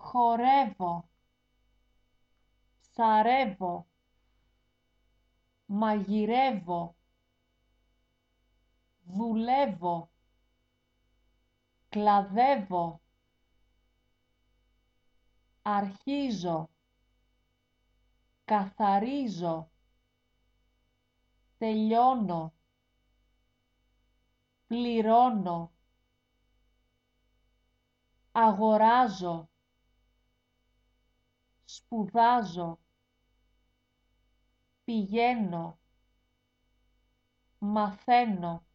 χορεύω, ψαρεύω, μαγειρεύω, δουλεύω, κλαδεύω, αρχίζω, καθαρίζω, τελειώνω, πληρώνω, αγοράζω, σπουδάζω, πηγαίνω, μαθαίνω.